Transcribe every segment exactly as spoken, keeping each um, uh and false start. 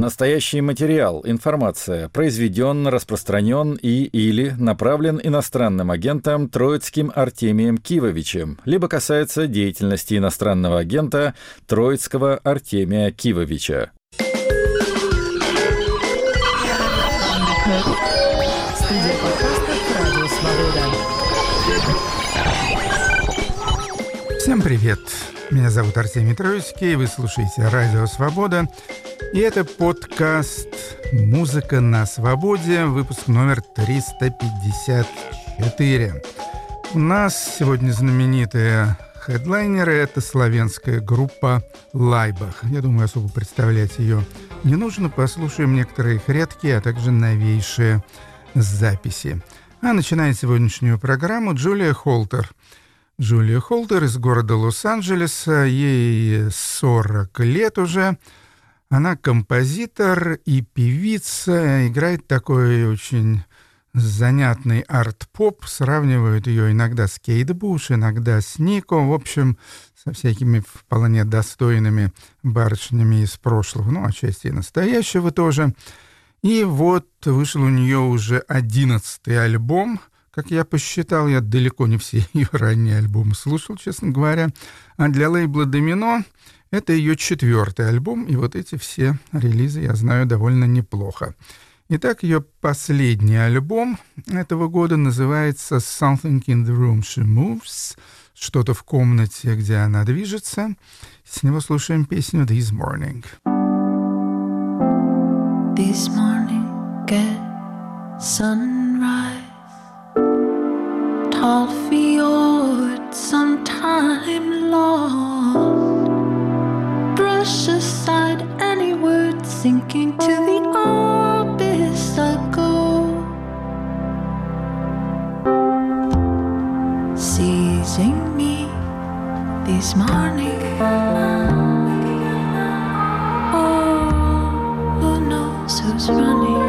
Настоящий материал, информация произведен, распространен и или направлен иностранным агентом Троицким Артемием Кивовичем, либо касается деятельности иностранного агента Троицкого Артемия Кивовича. Студия подкастов «Радио Свобода». Всем привет! Меня зовут Артемий Троицкий, вы слушаете «Радио Свобода». И это подкаст «Музыка на свободе», выпуск номер триста пятьдесят четыре. У нас сегодня знаменитые хедлайнеры — это славянская группа «Лайбах». Я думаю, особо представлять ее не нужно. Послушаем некоторые их редкие, а также новейшие записи. А начинает сегодняшнюю программу Джулия Холтер. Джулия Холтер из города Лос-Анджелеса, ей сорок лет уже. Она композитор и певица, играет такой очень занятный арт-поп, сравнивают ее иногда с Кейт Буш, иногда с Нико, в общем, со всякими вполне достойными барышнями из прошлого, ну, отчасти и настоящего тоже. И вот вышел у нее уже одиннадцатый альбом, как я посчитал, я далеко не все ее ранние альбомы слушал, честно говоря, а для лейбла «Домино» это ее четвертый альбом, и вот эти все релизы я знаю довольно неплохо. Итак, ее последний альбом этого года называется «Something in the Room She Moves», что-то в комнате, где она движется. С него слушаем песню «This Morning». This morning get sunrise, tall fjord sometime lost. Brush aside any words, sinking to the abyss I go, seizing me this morning. Oh, who knows who's running?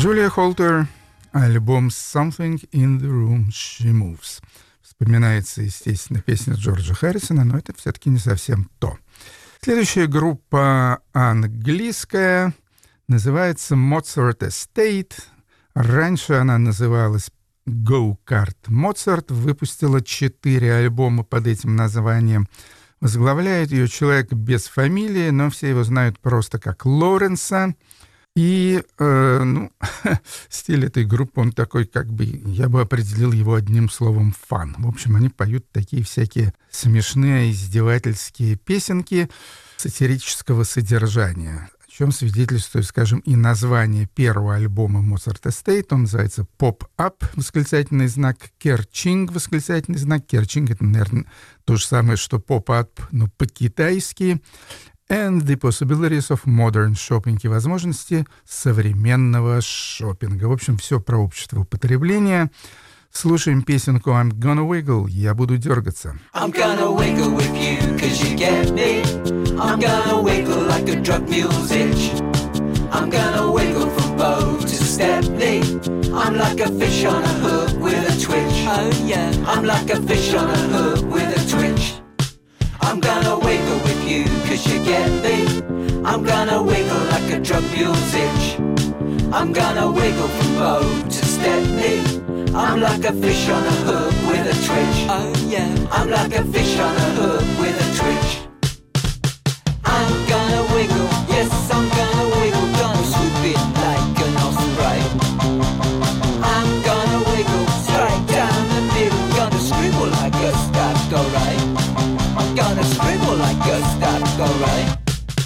Джулия Холтер, альбом «Something in the Room She Moves». Вспоминается, естественно, песня Джорджа Харрисона, но это все-таки не совсем то. Следующая группа английская, называется Mozart Estate. Раньше она называлась Go Kart Mozart, выпустила четыре альбома под этим названием. Возглавляет ее человек без фамилии, но все его знают просто как Лоренса. И э, ну, стиль этой группы, он такой, как бы, я бы определил его одним словом «фан». В общем, они поют такие всякие смешные, издевательские песенки сатирического содержания, о чем свидетельствует, скажем, и название первого альбома Mozart Estate. Он называется «Pop-Up», восклицательный знак, «Керчинг», восклицательный знак. «Керчинг» — это, наверное, то же самое, что «Pop-Up», но по-китайски. And the possibilities of modern shopping, и возможности современного шопинга. В общем, все про общество употребления. Слушаем песенку I'm gonna wiggle, я буду дергаться. I'm gonna wiggle with you, cause you get me. I'm gonna wiggle like a drug mule's itch. I'm gonna wiggle from Bow to Stepney. I'm like a fish on a hook with a twitch. Oh yeah, I'm like a fish on a hook with a twitch. I'm gonna wiggle with you, cause you get me. I'm gonna wiggle like a drug mule's itch. I'm gonna wiggle from Bow to Stepney. I'm like a fish on a hook with a twitch. Oh yeah, I'm like a fish on a hook with a twitch. I'm gonna wiggle, yes I'm gonna wiggle, gonna swoop in like an osprey. I'm gonna wiggle straight down the middle, gonna scribble like a Staff-Doré. I'm gonna scribble like a Staff-Doré.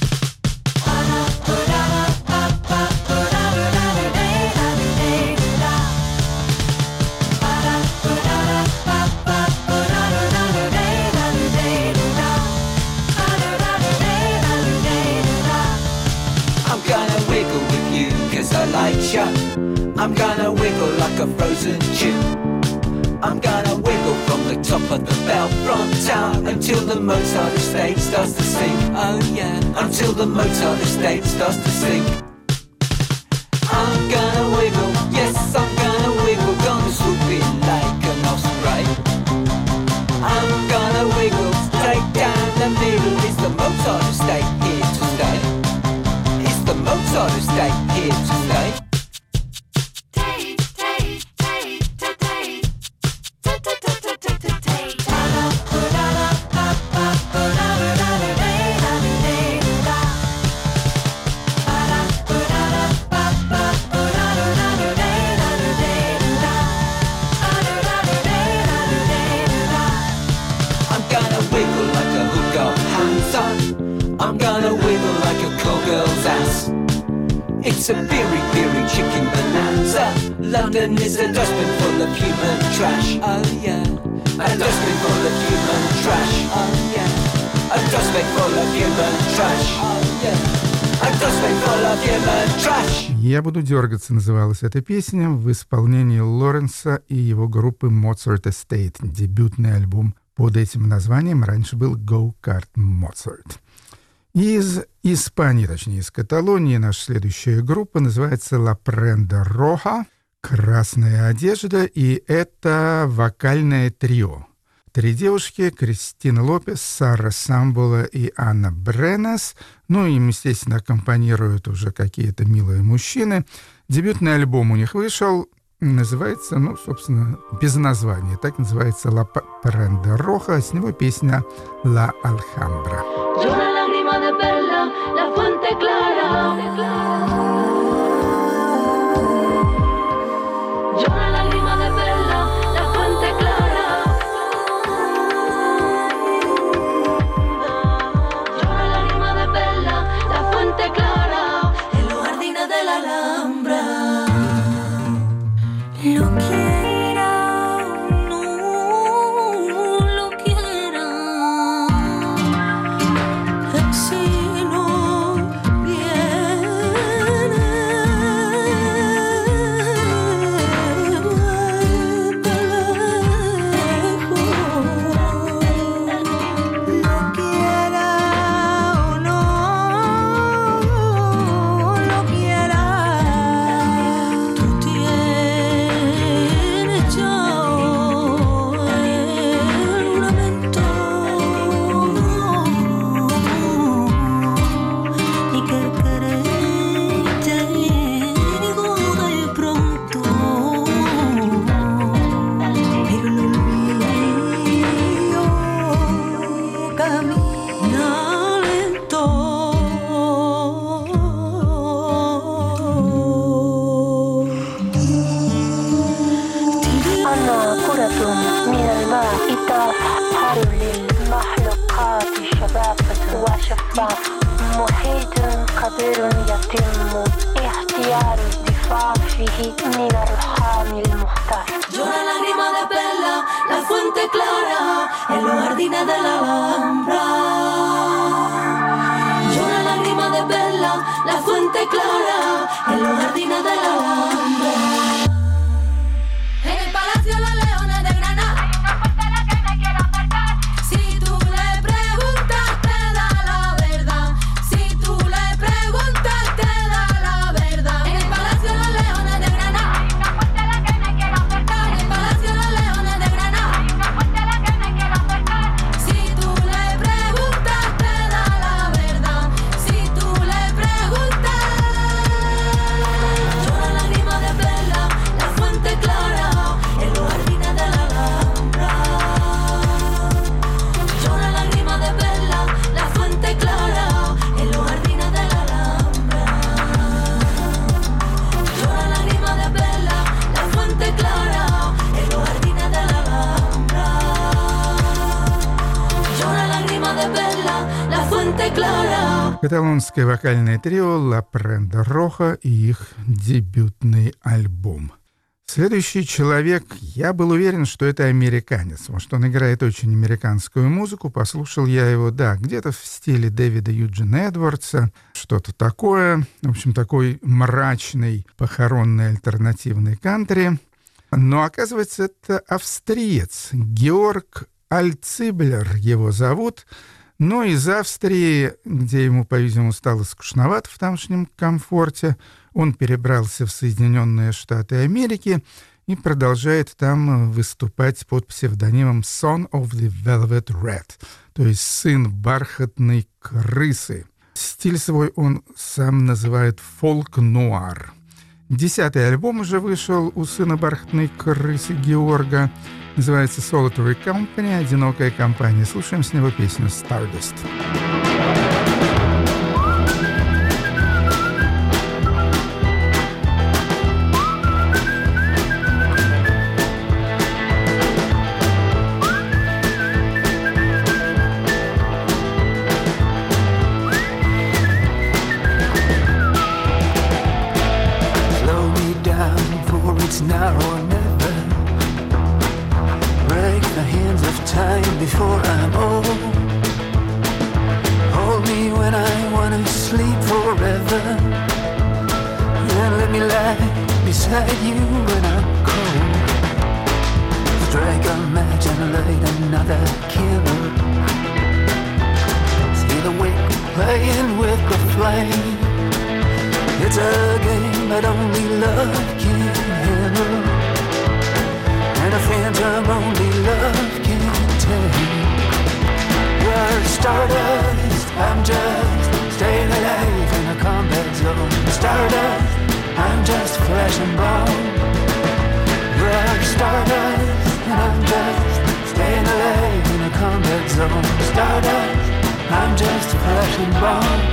I'm gonna wiggle like a frozen chew. I'm gonna wiggle from the top of the Belfront Tower until the Mozart estate starts to sink. Oh yeah, until the Mozart estate starts to sink. I'm gonna wiggle, yes I'm gonna wiggle, gonna swoop in like an osprey. I'm gonna wiggle straight down the middle. Is the Mozart estate here to stay? Is the Mozart estate here to stay? It's a beery, beery chicken bonanza. London is a dustbin full of human trash. Oh yeah, a dustbin full of human trash. Oh yeah, a dustbin full of human trash. Oh yeah, a dustbin full of human trash. «Я буду дергаться» называлась эта песня в исполнении Лоренса и его группы Mozart Estate. Дебютный альбом под этим названием раньше был Go Kart Mozart. Из Испании, точнее, из Каталонии, наша следующая группа называется «La Prenda Roja», «Красная одежда», и это вокальное трио. Три девушки: Кристина Лопес, Сара Самбола и Анна Бренас. Ну, им, естественно, аккомпанируют уже какие-то милые мужчины. Дебютный альбом у них вышел, называется, ну, собственно, без названия. Так называется «La Prenda Roja», с него песня «La Alhambra». De perla, la fuente clara. Llora lágrima de perla, la fuente clara. Llora lágrima de perla, la fuente clara. En los jardines de la Alhambra. Lo quiera, no lo quiera. Si no viene انكتاف حل للمخلوقات شبابة وشفاف محيط قدر يتم اختيار الدفاع فيه من الحامي المختار. Llora lágrima de perla, la fuente clara, en los jardines de la Alhambra. Llora lágrima de perla, la fuente clara, en los jardines de la Alhambra. En el Palacio de los Leones de Granada hay una fuente a la que me quiero acercar. Si tú le preguntas te da la verdad. Si tú le preguntas te da la verdad. En el Palacio de los Leones de Granada hay una fuente a la que me quiero acercar. En el Palacio de los Leones de Granada hay una fuente a la que me quiero acercar. Si tú le preguntas te da la verdad. Si tú le preguntas. Llora lágrima de perla, la fuente clara, en los jardines de la Alhambra. Llora lágrima de perla, la fuente clara, en los jardines de la Alhambra. Llora lágrima de perla, la fuente clara, en los jardines de la Alhambra. Llora lágrima de perla, la fuente clara. Каталонское вокальное трио «Ла Пренда Роха» и их дебютный альбом. Следующий человек, я был уверен, что это американец. Может, он играет очень американскую музыку. Послушал я его, да, где-то в стиле Дэвида Юджина Эдвардса, что-то такое. В общем, такой мрачный, похоронный альтернативный кантри. Но, оказывается, это австриец. Георг Альциблер его зовут. Но из Австрии, где ему, по-видимому, стало скучновато в тамошнем комфорте, он перебрался в Соединенные Штаты Америки и продолжает там выступать под псевдонимом Son of the Velvet Rat, то есть сын бархатной крысы. Стиль свой он сам называет фолк-нуар. Десятый альбом уже вышел у сына бархатной крысы Георга. Называется Solitary Company, одинокая компания. Слушаем с него песню Stardust. Slow me down, for it's now or never. Break the hands of time before I'm old. Hold me when I wanna sleep forever. And let me lie beside you when I'm cold. Strike a match and light another candle. See the wind playing with the flame. It's a game that only love can handle, and a phantom only love can tame. You're stardust, I'm just staying alive in a combat zone. Stardust, I'm just flesh and bone. You're stardust, and I'm just staying alive in a combat zone. Stardust, I'm just flesh and bone.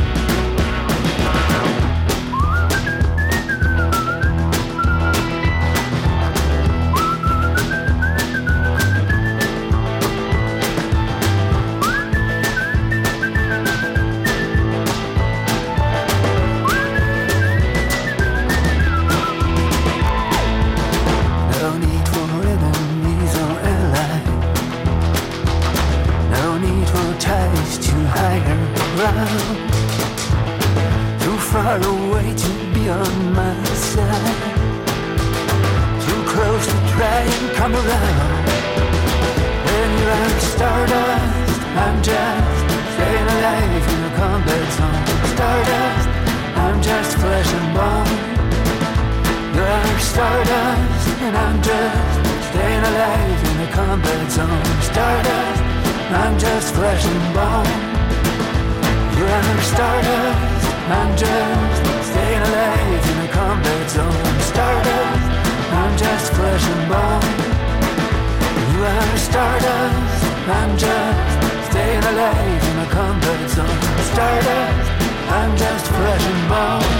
Too far away to be on my side, too close to try and come around. When you're stardust, I'm just staying alive in a combat zone. Stardust, I'm just flesh and bone. You're stardust, and I'm just staying alive in a combat zone. Stardust, I'm just flesh and bone. You're stardust, I'm just staying alive in a combat zone. Stardust, I'm just flesh and bone. You are stardust, I'm just staying alive in a combat zone. Stardust, I'm just flesh and bone.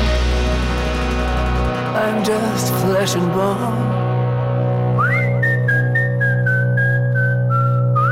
I'm just flesh and bone.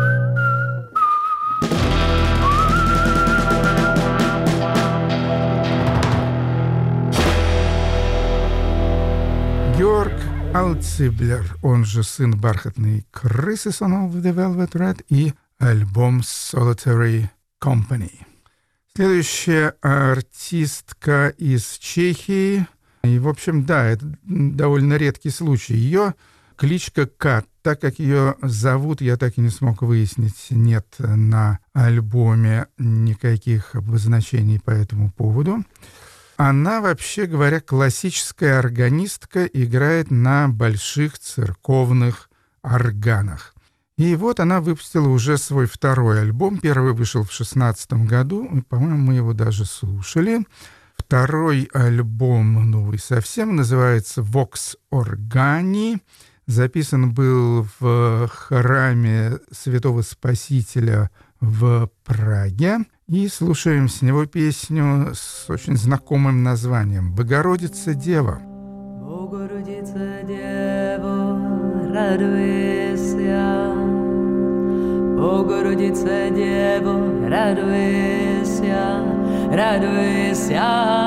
Циблер, он же сын бархатной крысы Son of the Velvet Red, и альбом Solitary Company. Следующая артистка из Чехии. И, в общем, да, это довольно редкий случай. Ее кличка Кат. Так как ее зовут, я так и не смог выяснить. Нет на альбоме никаких обозначений по этому поводу. Она, вообще говоря, классическая органистка, играет на больших церковных органах. И вот она выпустила уже свой второй альбом. Первый вышел в шестнадцатом году, и, по-моему, мы его даже слушали. Второй альбом, новый совсем, называется «Vox Organi». Записан был в храме Святого Спасителя в Праге. И слушаем с него песню с очень знакомым названием «Богородица Дева». Богородица Дева, радуйся. Богородица Дева, радуйся, радуйся,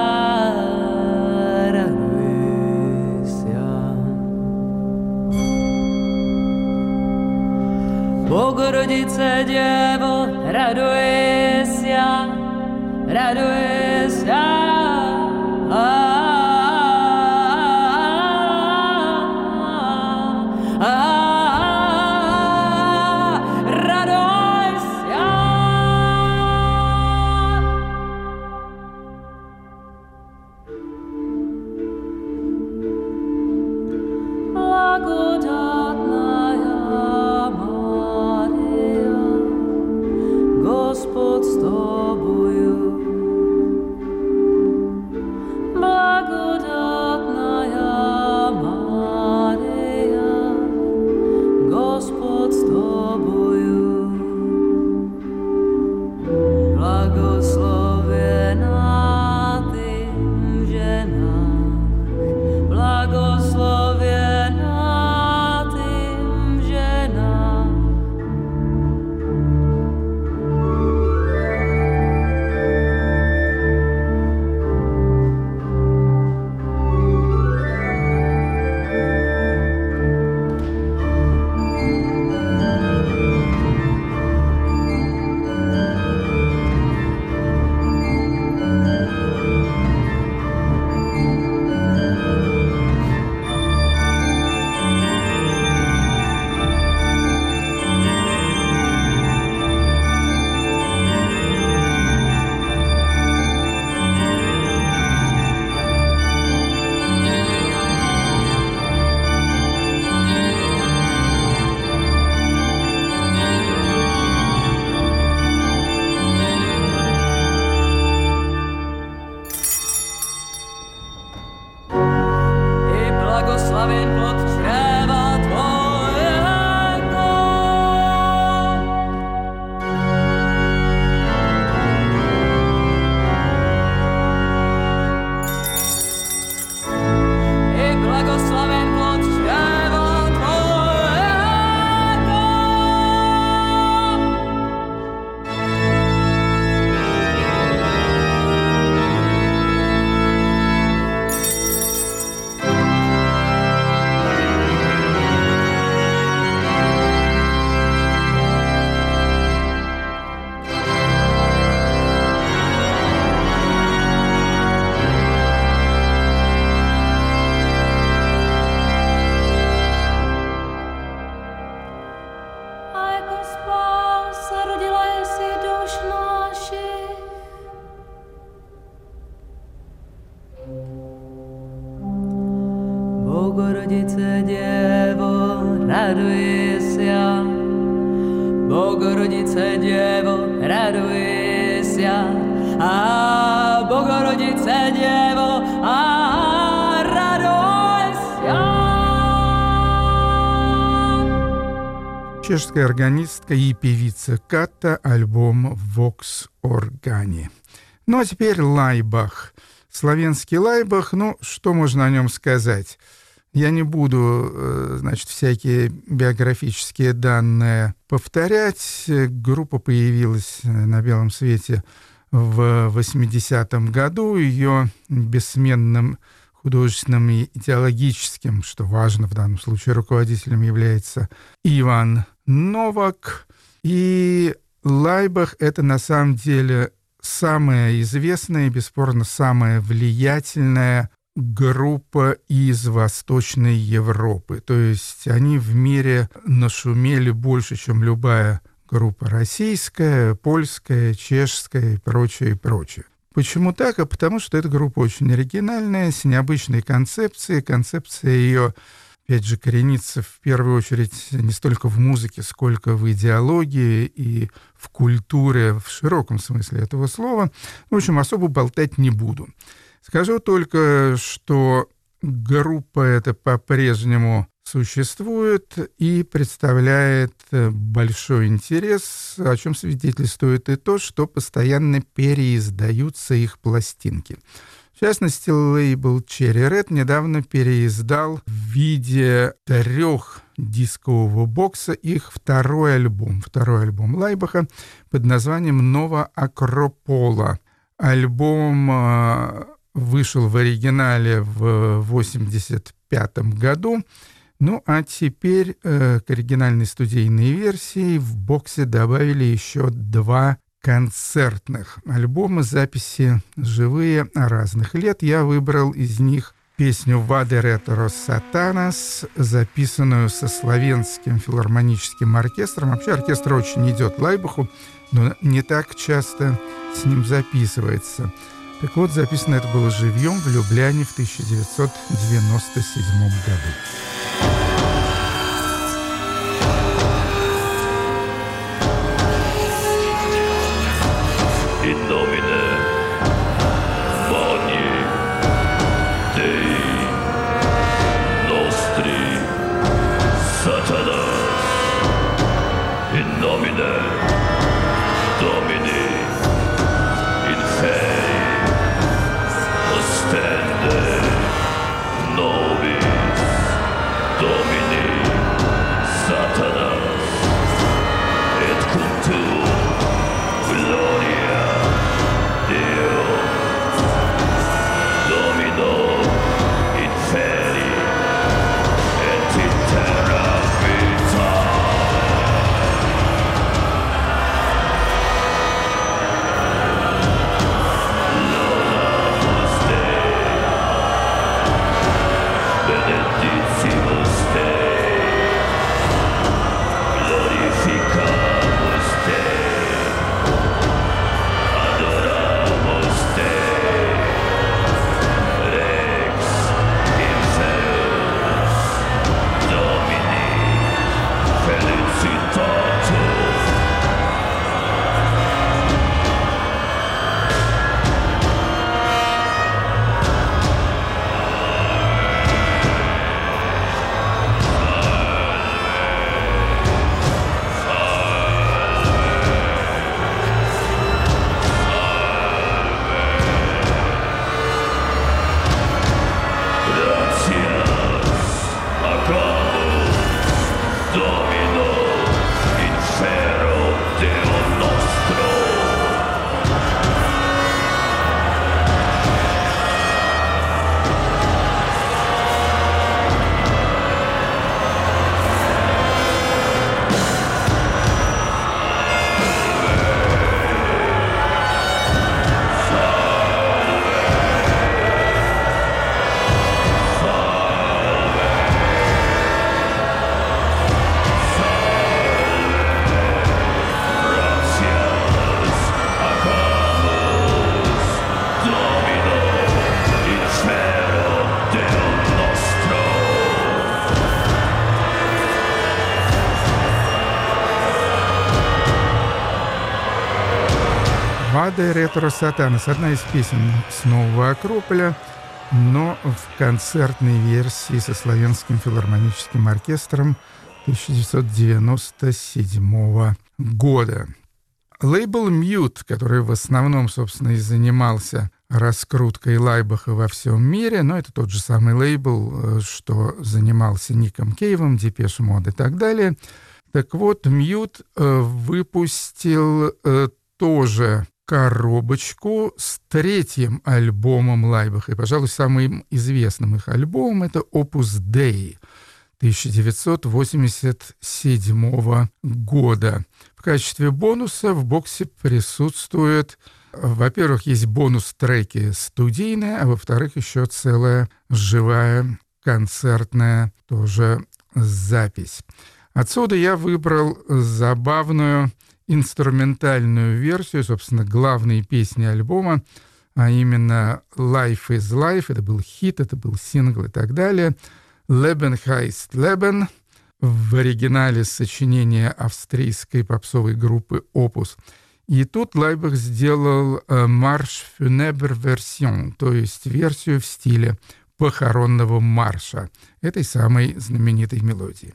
радуйся. Богородица Дева, радуйся, радуйся. Богородица Дева, радуйся. Богородица Дева, радуйся. А, Богородица Дева, а, радуйся. Чешская органистка и певица Ката, альбом «Vox Organi». Ну а теперь Лайбах. Славянский Лайбах, ну, что можно о нем сказать? Я не буду, значит, всякие биографические данные повторять. Группа появилась на белом свете в восьмидесятом году. Ее бессменным художественным и идеологическим, что важно в данном случае, руководителем является Иван Новак. И Лайбах — это на самом деле самая известная и, бесспорно, самая влиятельная группа из Восточной Европы. То есть они в мире нашумели больше, чем любая группа российская, польская, чешская и прочее, и прочее. Почему так? А потому что эта группа очень оригинальная, с необычной концепцией. Концепция ее, опять же, коренится в первую очередь не столько в музыке, сколько в идеологии и в культуре в широком смысле этого слова. В общем, особо болтать не буду. Скажу только, что группа эта по-прежнему существует и представляет большой интерес, о чем свидетельствует и то, что постоянно переиздаются их пластинки. В частности, лейбл Cherry Red недавно переиздал в виде трехдискового бокса их второй альбом, второй альбом Лайбаха под названием «Нова Акропола». Альбом вышел в оригинале в восемьдесят пятом году. Ну, а теперь э, к оригинальной студийной версии в боксе добавили еще два концертных альбома, записи живые разных лет. Я выбрал из них песню «Ваде Ретро Сатанас», записанную со Словенским филармоническим оркестром. Вообще оркестр очень идет Лайбаху, но не так часто с ним записывается. Так вот, записано это было живьем в Любляне в тысяча девятьсот девяносто седьмом году. In nomine Domini Dei nostri Satanas. In nomine Domini Inferi ostende nobis Domini Satanas et cum tuum gloria Deo Domino inferi et in terra vita. Laudamus Dei, benedicimus Dei, glorificamus Dei, adoramus Dei, Rex Inferus Domini felicitatum. Gratias agamus Domino infero Deo nostro. Gratias agamus Domino infero Deo nostro. «Ваде Ретро Сатанас» — одна из песен с Нового Акрополя, но в концертной версии со Словенским филармоническим оркестром тысяча девятьсот девяносто седьмого года. Лейбл Mute, который в основном, собственно, и занимался раскруткой Лайбаха во всем мире, но это тот же самый лейбл, что занимался Ником Кейвом, Депеш Мод и так далее. Так вот, Mute выпустил тоже коробочку с третьим альбомом Лайбаха. И, пожалуй, самым известным их альбомом — это «Opus Dei» тысяча девятьсот восемьдесят седьмого года. В качестве бонуса в боксе присутствует, во-первых, есть бонус-треки студийные, а во-вторых, еще целая живая концертная тоже запись. Отсюда я выбрал забавную инструментальную версию, собственно, главной песни альбома, а именно «Life is Life». Это был хит, это был сингл и так далее. «Leben heißt Leben» в оригинале сочинения австрийской попсовой группы «Опус». И тут Лайбах сделал «Marsch funèbre version», то есть версию в стиле похоронного марша этой самой знаменитой мелодии.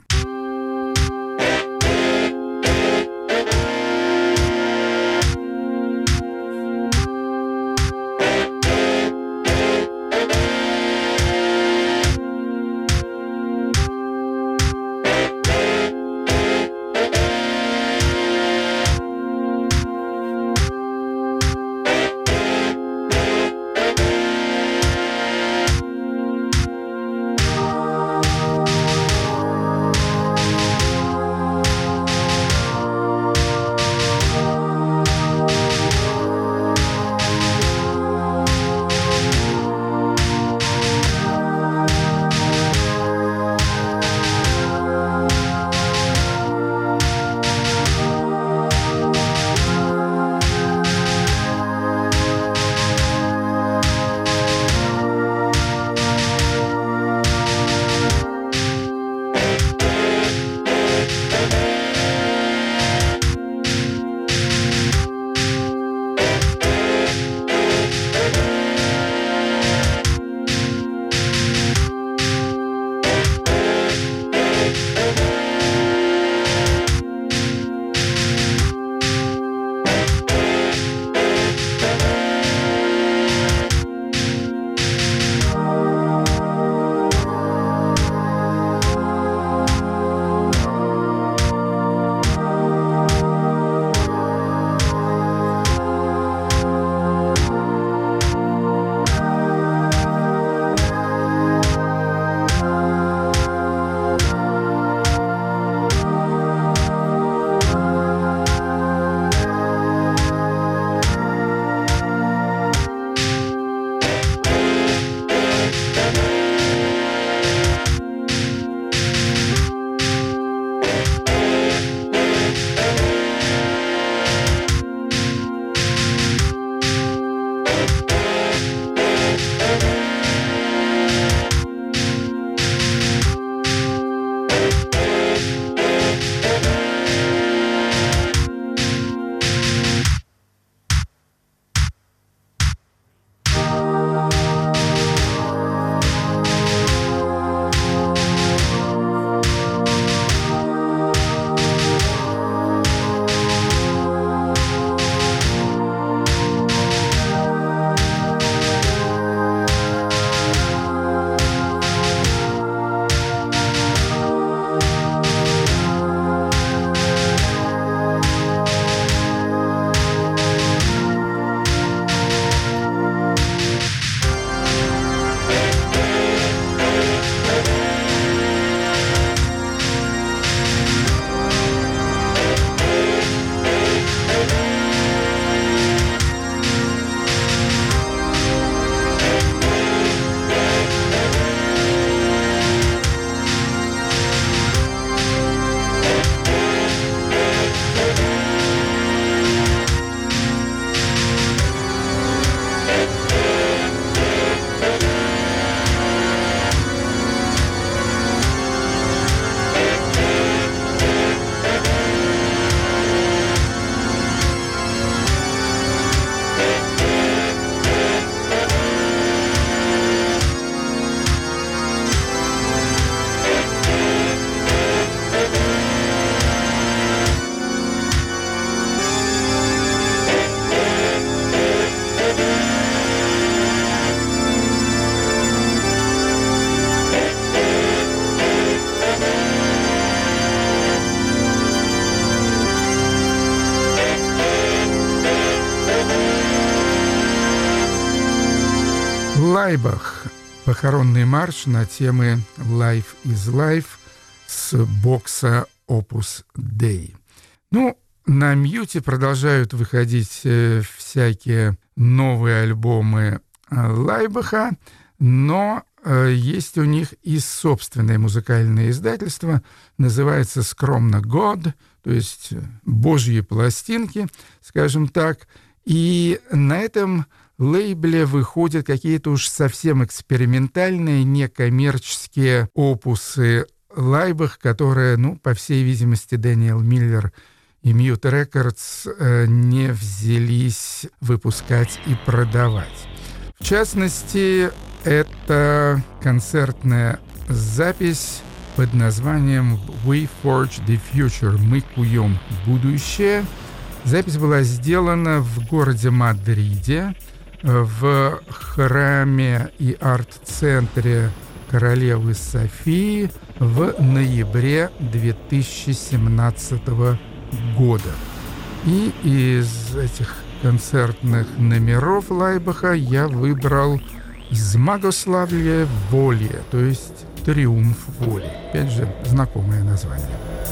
Лайбах. Похоронный марш на темы «Life is Life» с бокса Opus Dei. Ну, на Мьюте продолжают выходить э, всякие новые альбомы э, Лайбаха, но э, есть у них и собственное музыкальное издательство, называется скромно God, то есть божьи пластинки, скажем так, и на этом лейбле выходят какие-то уж совсем экспериментальные, некоммерческие опусы Лайбах, которые, ну, по всей видимости, Дэниел Миллер и Mute Records э, не взялись выпускать и продавать. В частности, это концертная запись под названием «We Forge the Future» — «Мы куем будущее». Запись была сделана в городе Мадриде, в храме и арт-центре королевы Софии в ноябре две тысячи семнадцатого года. И из этих концертных номеров Лайбаха я выбрал «Змагославие воли», то есть «Триумф воли». Опять же, знакомое название.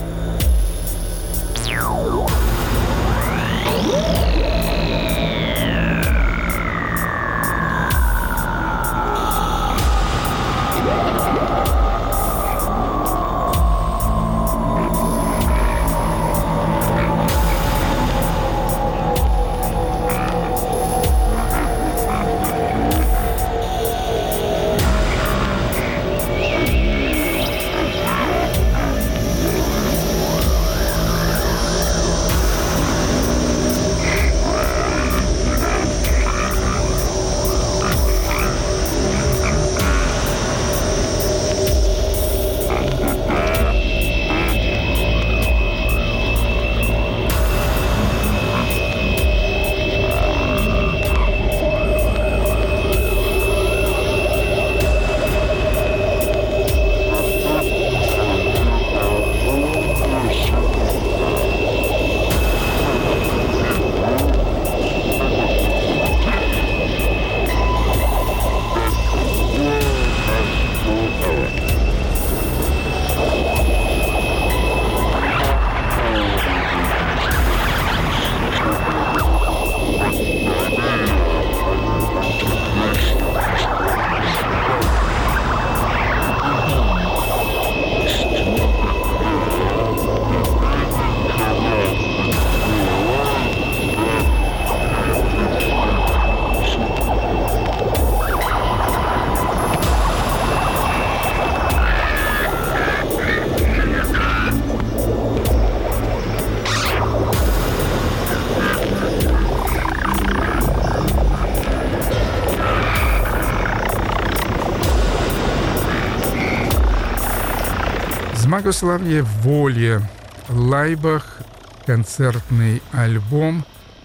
«Змагославие воли», Лайбах, концертный альбом,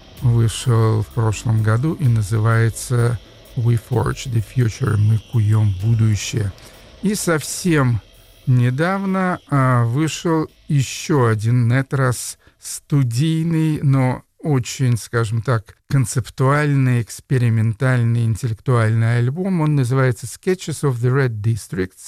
вышел в прошлом году и называется «We Forge the Future», «Мы куем будущее». И совсем недавно а, вышел еще один, на этот раз студийный, но очень, скажем так, концептуальный, экспериментальный, интеллектуальный альбом. Он называется «Sketches of the Red Districts»,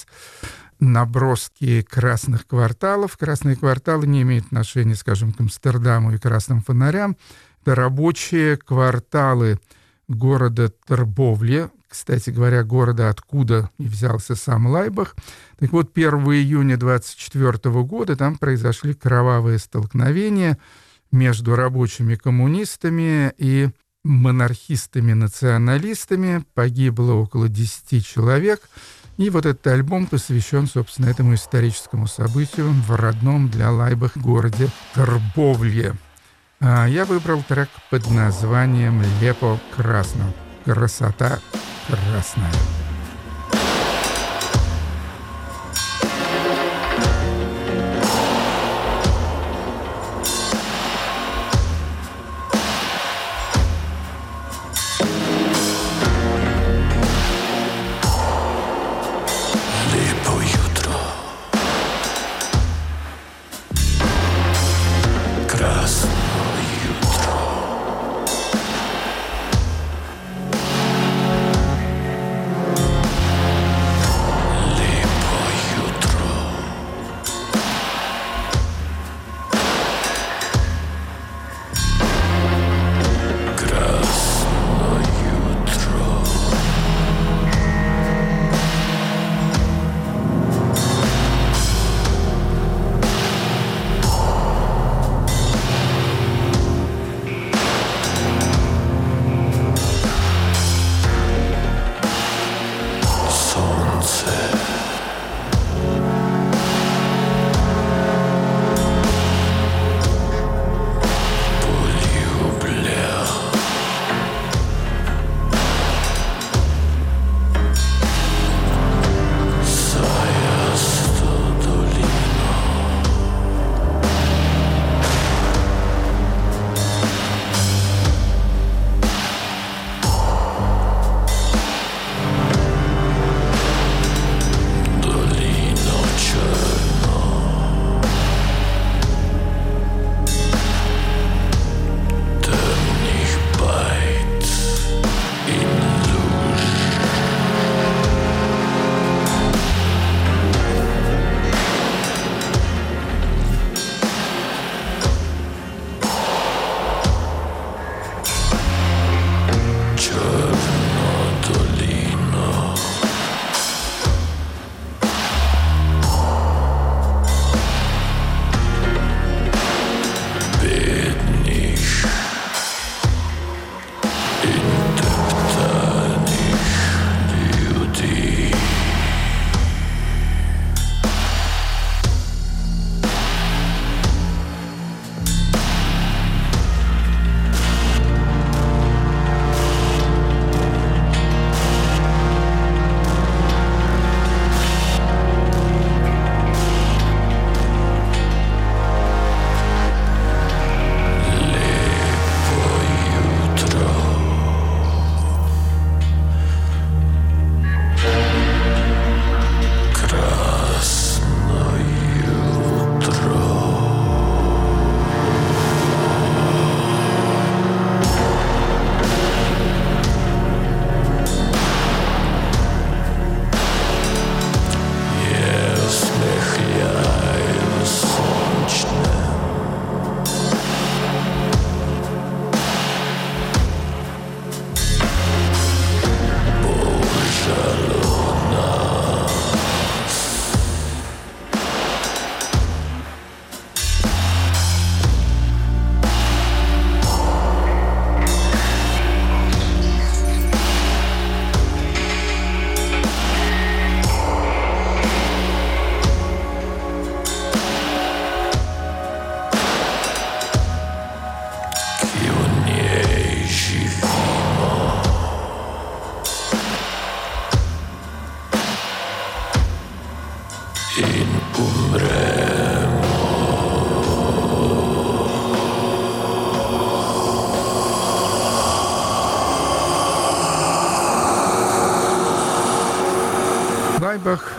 наброски красных кварталов. Красные кварталы не имеют отношения, скажем, к Амстердаму и красным фонарям. Это рабочие кварталы города Тербовле, кстати говоря, города, откуда и взялся сам Лайбах. Так вот, первого июня двадцать четвёртого года там произошли кровавые столкновения между рабочими коммунистами и монархистами-националистами. Погибло около десяти человек. И вот этот альбом посвящен, собственно, этому историческому событию в родном для Лайбах городе Тербовле. А я выбрал трек под названием «Лепо красно». Красота красная. Красное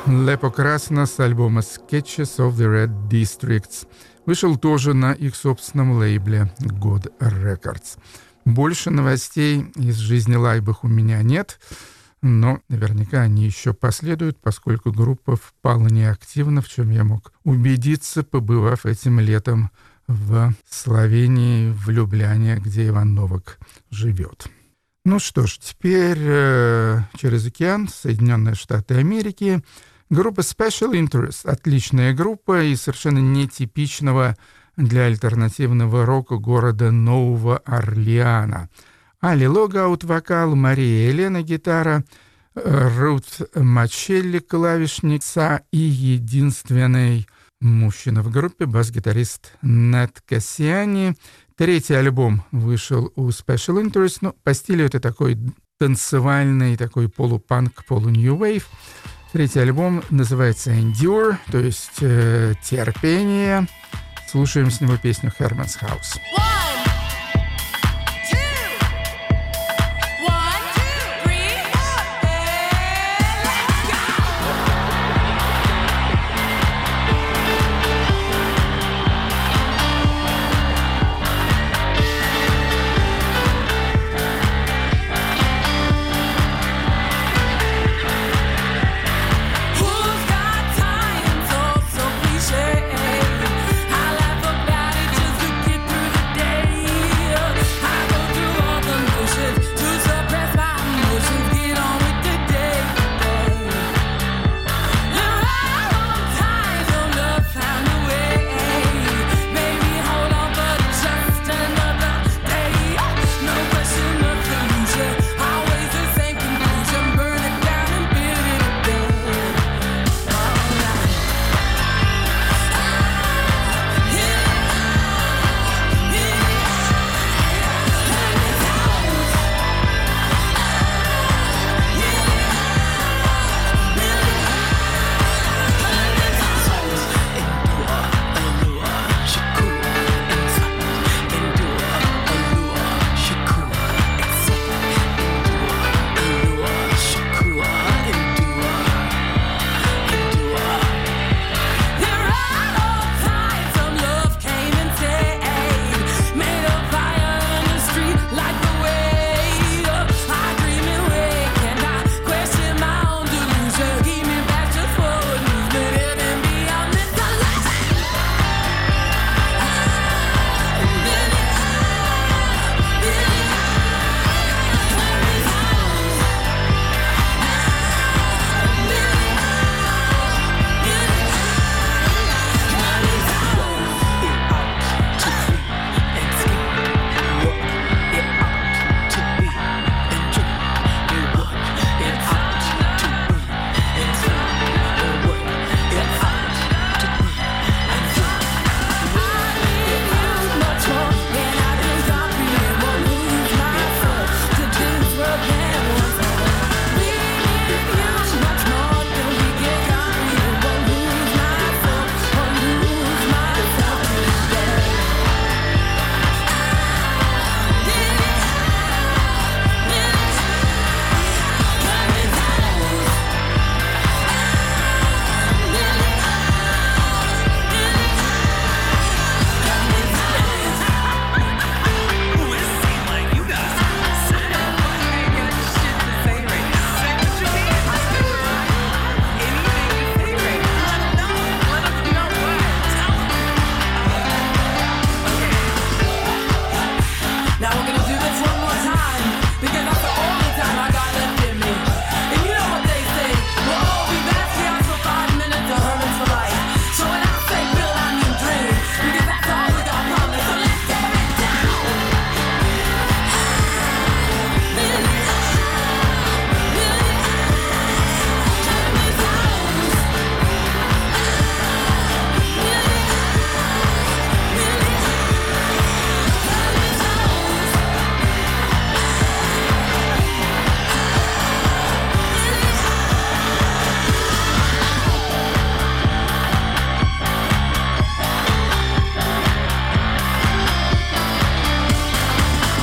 Лепо Красно с альбома Sketches of the Red Districts. Вышел тоже на их собственном лейбле God Records. Больше новостей из жизни Лайбах у меня нет, но наверняка они еще последуют, поскольку группа вполне активна, в чем я мог убедиться, побывав этим летом в Словении, в Любляне, где Иван Новак живет. Ну что ж, теперь э, через океан, Соединенные Штаты Америки. Группа Special Interest. Отличная группа и совершенно нетипичного для альтернативного рока города Нового Орлеана. Али Логаут вокал, Мария Елена гитара, Рут Мачелли клавишница и единственный мужчина в группе, бас-гитарист Нэт Кассиани. Третий альбом вышел у Special Interest. Ну, по стилю это такой танцевальный, такой полупанк, полу-нью-вейв. Третий альбом называется Endure, то есть э, терпение. Слушаем с него песню Herman's House.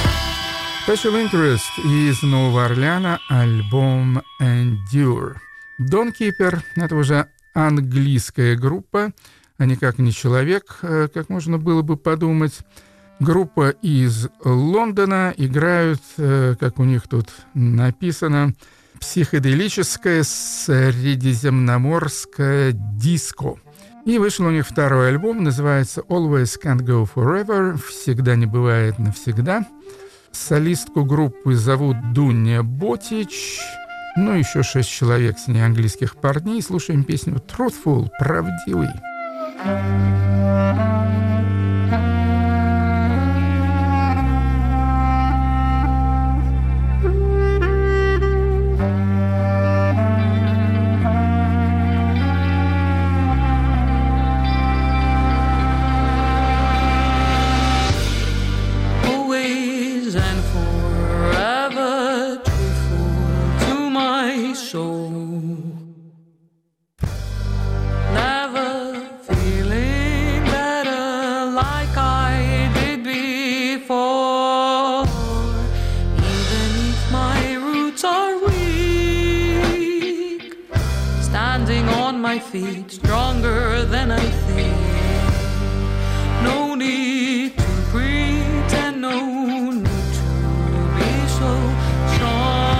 Special Interest из Нового Орлеана, альбом Endure. Dawnkeeper — это уже английская группа, а никак не человек, как можно было бы подумать. Группа из Лондона, играют, как у них тут написано, психоделическое средиземноморское диско. И вышел у них второй альбом, называется «Always Can't Go Forever», «Всегда не бывает навсегда». Солистку группы зовут Дуня Ботич, ну еще шесть человек с ней английских парней. Слушаем песню «Truthful», «Правдивый». Feet stronger than I think. No need to pretend, no need to be so strong.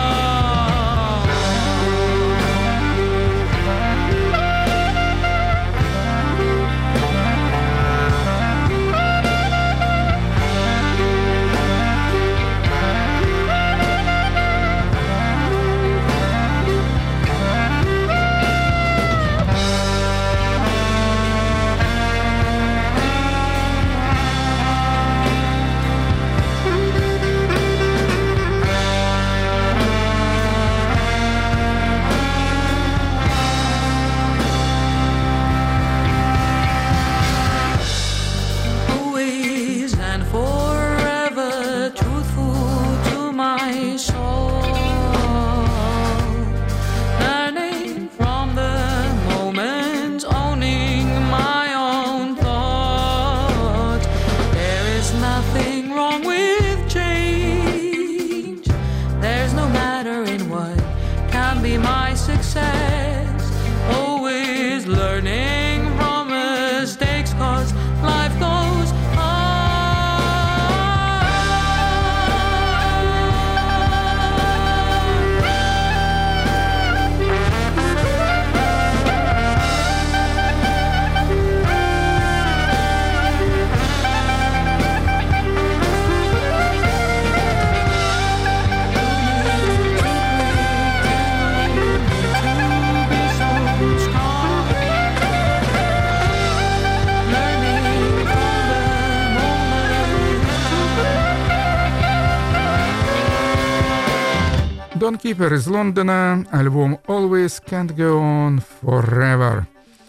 Dawnkeeper из Лондона, альбом «Always Can't Go On Forever».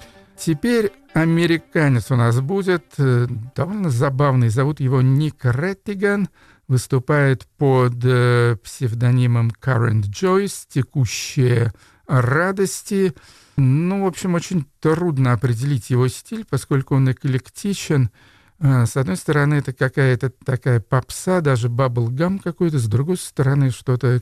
Теперь американец у нас будет, довольно забавный, зовут его Ник Реттиган, выступает под псевдонимом Current Joys, «Текущие радости». Ну, в общем, очень трудно определить его стиль, поскольку он эклектичен. С одной стороны, это какая-то такая попса, даже баблгам какой-то, с другой стороны, что-то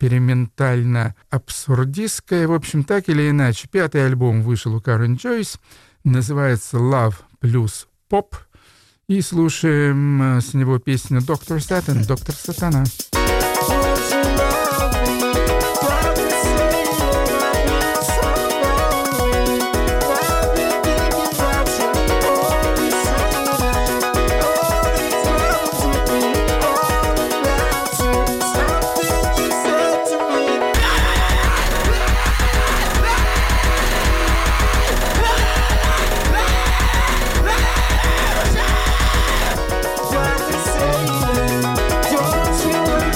экспериментально-абсурдистское. В общем, так или иначе, пятый альбом вышел у Current Joys, называется «Love плюс Pop», и слушаем с него песню «Доктор Сатан», «Доктор Сатана». Don't you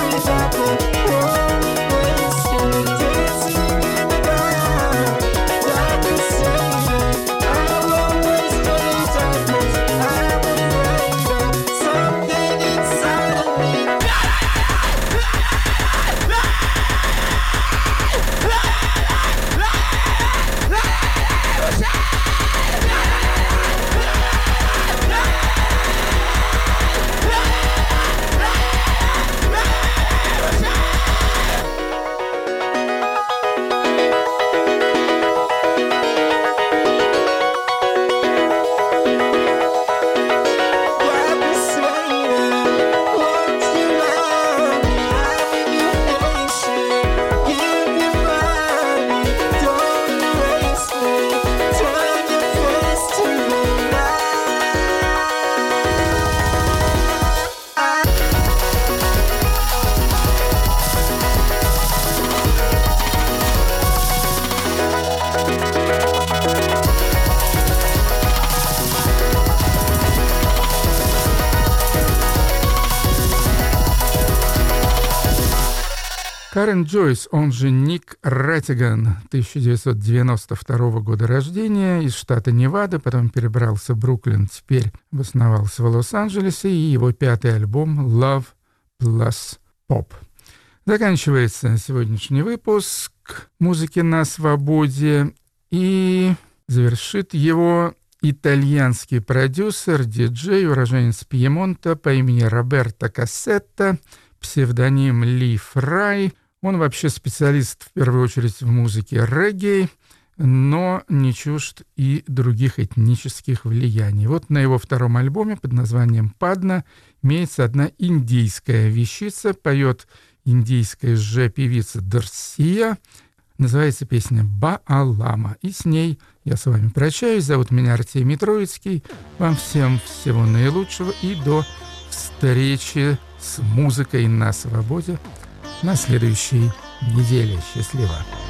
Карен Джойс, он же Ник Ратиган, тысяча девятьсот девяносто второго года рождения, из штата Невада, потом перебрался в Бруклин, теперь обосновался в Лос-Анджелесе, и его пятый альбом «Love Plus Pop». Заканчивается сегодняшний выпуск «Музыки на свободе», и завершит его итальянский продюсер, диджей, уроженец Пьемонта по имени Роберто Кассетта, псевдоним Ли Фрай. Он вообще специалист в первую очередь в музыке регги, но не чужд и других этнических влияний. Вот на его втором альбоме под названием «Падна» имеется одна индийская вещица, поет индийская же певица Дарсия. Называется песня «Баалама». И с ней я с вами прощаюсь. Зовут меня Артемий Троицкий. Вам всем всего наилучшего и до встречи с музыкой на свободе на следующей неделе. Счастливо!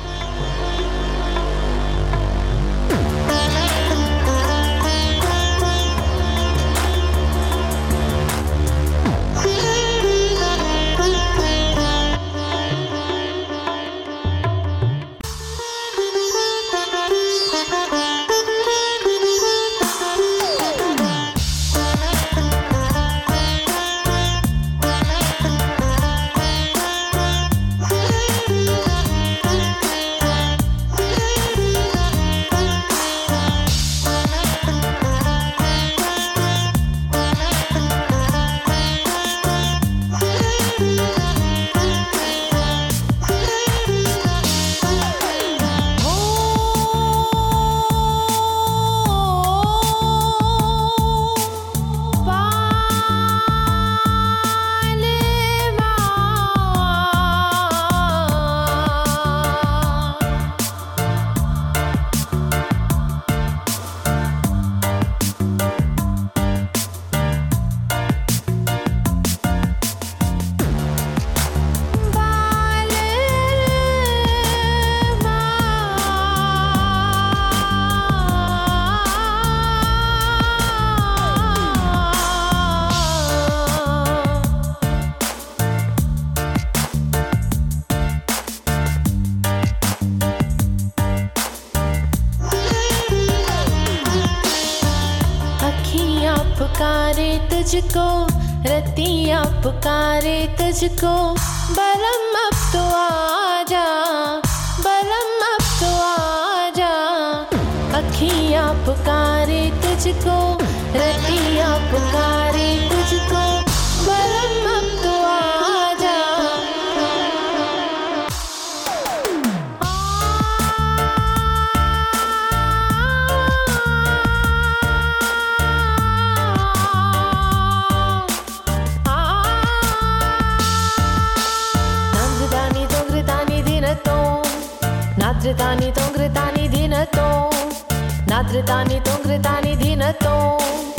पुकारे तुझको, रतियाँ पुकारे तुझको, बलम अब तो आजा, बलम अब तो आजा। अखियाँ पुकारे तुझको, रतियाँ पुकारे तुझको, बलम अब तो आजा। Nadritani tongritani dinato, nadritani tongritani dinato.